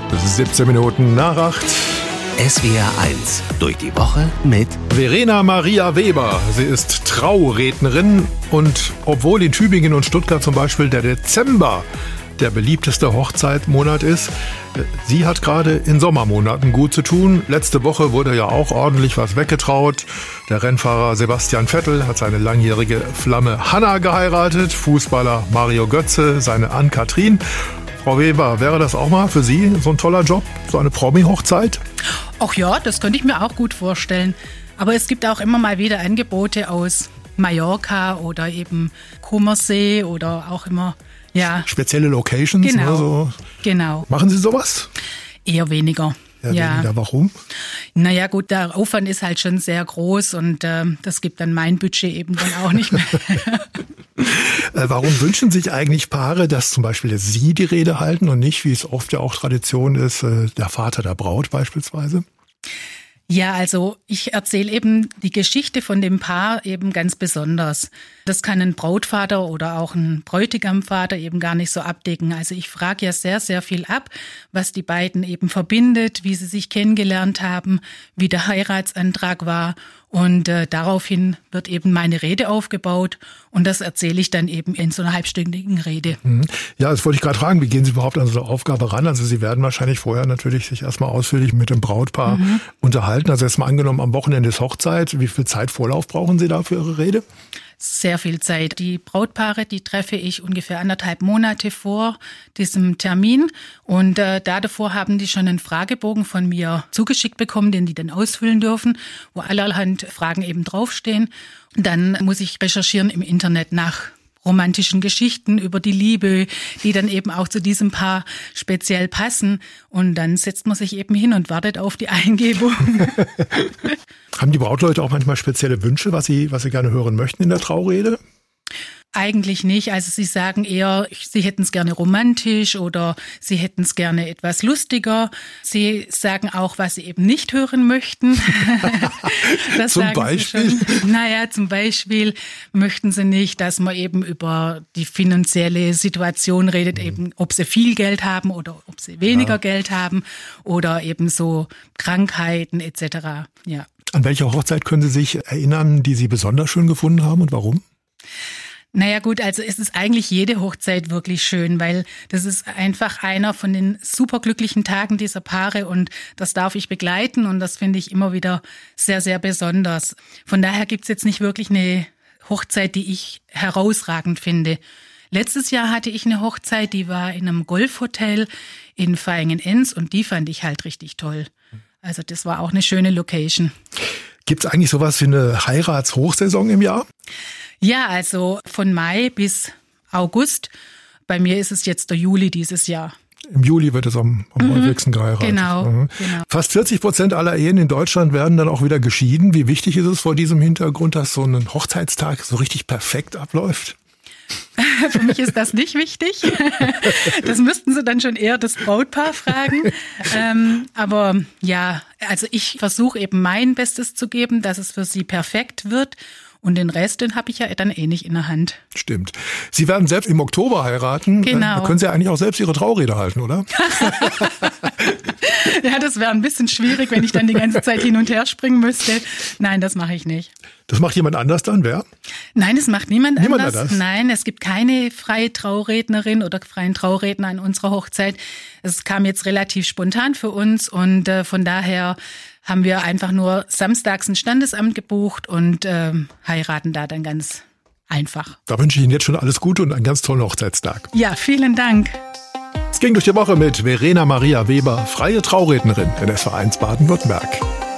17 Minuten nach 8. SWR 1 durch die Woche mit Verena Maria Weber. Sie ist Traurednerin und obwohl in Tübingen und Stuttgart zum Beispiel der Dezember der beliebteste Hochzeitmonat ist, sie hat gerade in Sommermonaten gut zu tun. Letzte Woche wurde ja auch ordentlich was weggetraut. Der Rennfahrer Sebastian Vettel hat seine langjährige Flamme Hanna geheiratet. Fußballer Mario Götze seine Ann-Kathrin. Frau Weber, wäre das auch mal für Sie so ein toller Job, so eine Promi-Hochzeit? Ach ja, das könnte ich mir auch gut vorstellen. Aber es gibt auch immer mal wieder Angebote aus Mallorca oder eben Kummersee oder auch immer, ja. Spezielle Locations? Genau, ne, so. Genau. Machen Sie sowas? Eher weniger. Ja, weniger. Warum? Naja gut, der Aufwand ist halt schon sehr groß und das gibt dann mein Budget eben dann auch nicht mehr. Warum wünschen sich eigentlich Paare, dass zum Beispiel Sie die Rede halten und nicht, wie es oft ja auch Tradition ist, der Vater der Braut beispielsweise? Ja, also ich erzähle eben die Geschichte von dem Paar eben ganz besonders. Das kann ein Brautvater oder auch ein Bräutigamvater eben gar nicht so abdecken. Also ich frage ja sehr, sehr viel ab, was die beiden eben verbindet, wie sie sich kennengelernt haben, wie der Heiratsantrag war. Und daraufhin wird eben meine Rede aufgebaut und das erzähle ich dann eben in so einer halbstündigen Rede. Ja, das wollte ich gerade fragen, wie gehen Sie überhaupt an so eine Aufgabe ran? Also Sie werden wahrscheinlich vorher natürlich sich erstmal ausführlich mit dem Brautpaar unterhalten. Also erstmal angenommen, am Wochenende ist Hochzeit. Wie viel Zeit Vorlauf brauchen Sie da für Ihre Rede? Sehr viel Zeit. Die Brautpaare, die treffe ich ungefähr 1,5 Monate vor diesem Termin. Und davor haben die schon einen Fragebogen von mir zugeschickt bekommen, den die dann ausfüllen dürfen, wo allerhand Fragen eben draufstehen. Dann muss ich recherchieren im Internet nach romantischen Geschichten über die Liebe, die dann eben auch zu diesem Paar speziell passen. Und dann setzt man sich eben hin und wartet auf die Eingebung. Haben die Brautleute auch manchmal spezielle Wünsche, was sie gerne hören möchten in der Traurede? Eigentlich nicht. Also sie sagen eher, sie hätten es gerne romantisch oder sie hätten es gerne etwas lustiger. Sie sagen auch, was sie eben nicht hören möchten. Das zum Beispiel? Naja, zum Beispiel möchten sie nicht, dass man eben über die finanzielle Situation redet, eben ob sie viel Geld haben oder ob sie weniger Geld haben oder eben so Krankheiten etc. Ja. An welche Hochzeit können Sie sich erinnern, die Sie besonders schön gefunden haben und warum? Naja gut, also es ist eigentlich jede Hochzeit wirklich schön, weil das ist einfach einer von den superglücklichen Tagen dieser Paare und das darf ich begleiten und das finde ich immer wieder sehr, sehr besonders. Von daher gibt's jetzt nicht wirklich eine Hochzeit, die ich herausragend finde. Letztes Jahr hatte ich eine Hochzeit, die war in einem Golfhotel in Vaihingen-Enz und die fand ich halt richtig toll. Also das war auch eine schöne Location. Gibt's eigentlich sowas wie eine Heiratshochsaison im Jahr? Ja, also von Mai bis August. Bei mir ist es jetzt der Juli dieses Jahr. Im Juli wird es am häufigsten geheiratet. Genau. Fast 40% aller Ehen in Deutschland werden dann auch wieder geschieden. Wie wichtig ist es vor diesem Hintergrund, dass so ein Hochzeitstag so richtig perfekt abläuft? Für mich ist das nicht wichtig. Das müssten Sie dann schon eher das Brautpaar fragen. Aber ja, also ich versuche eben mein Bestes zu geben, dass es für Sie perfekt wird. Und den Rest, den habe ich ja dann eh nicht in der Hand. Stimmt. Sie werden selbst im Oktober heiraten. Genau. Da können Sie ja eigentlich auch selbst Ihre Traurede halten, oder? Ja, das wäre ein bisschen schwierig, wenn ich dann die ganze Zeit hin und her springen müsste. Nein, das mache ich nicht. Das macht jemand anders dann, wer? Nein, das macht niemand anders. Das? Nein, es gibt keine freie Traurednerin oder freien Trauredner an unserer Hochzeit. Es kam jetzt relativ spontan für uns und von daher haben wir einfach nur samstags ein Standesamt gebucht und heiraten da dann ganz einfach. Da wünsche ich Ihnen jetzt schon alles Gute und einen ganz tollen Hochzeitstag. Ja, vielen Dank. Es ging durch die Woche mit Verena Maria Weber, freie Traurednerin in SWR 1 Baden-Württemberg.